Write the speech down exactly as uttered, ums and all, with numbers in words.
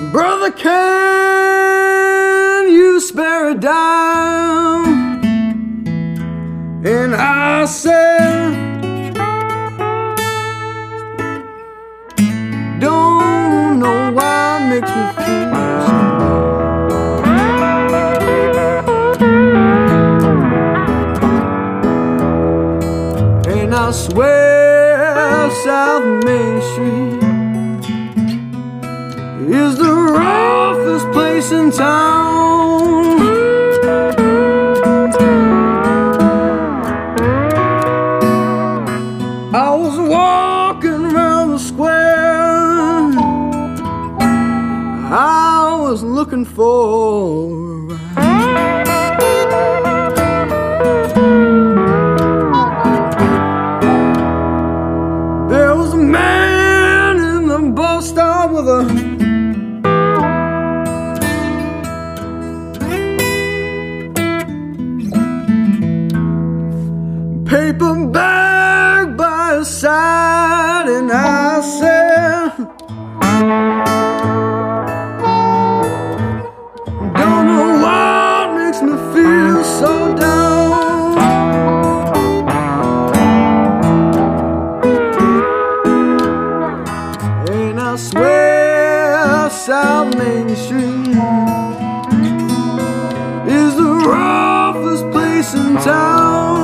Brother, can you spare a dime? And I said, don't know why it makes me feel so bad. And I swear South Main Street is the roughest place in town. I was walking around the square, I was looking for a ride. There was a man in the bus stop with a paper bag by his side, and I said, don't know what makes me feel so down. And I swear South Main Street is the roughest place in town.